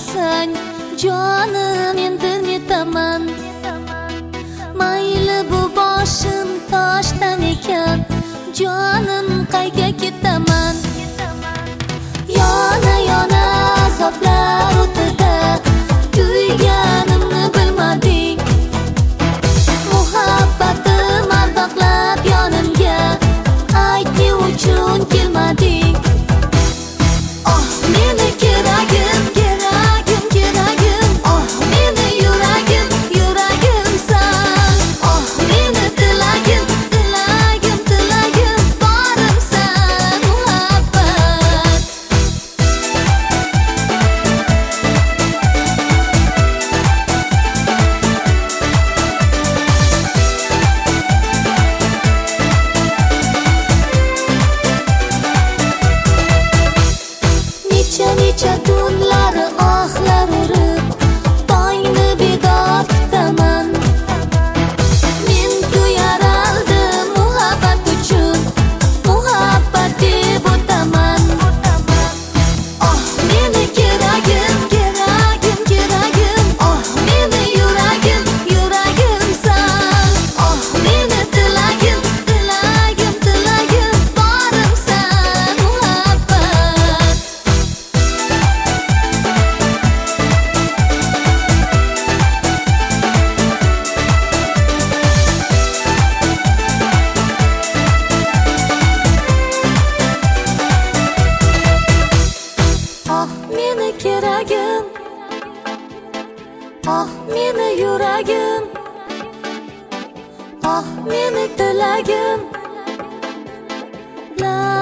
aytmasang jonim endi netaman. Mayli bu boshim toshdan ekan, jonim qayga ketaman. Yona yona azoblar o'tida kuyganimni bilmading. Muhabbatim ardoqlab yonimga aytning uchun kelmading. Oh meni keragim, keragim, keragim. Oh meni yuragim, yuragimsan. Oh meni tilagim, tilagim, tilagim. Borimsan muhabbat. Necha tunlari ohlar urib tongni bedor kutaman. Men kuyar aldim muhabbat uchun, muhabbat deb o'taman. Oh meni keragim, keragim, keragim. Oh meni yuragim, yuragimsan. Oh meni tilagim, tilagim, tilagim. Borimsan muhabbat. Oh meni keragim, oh meni yuragim, oh meni tilagim. La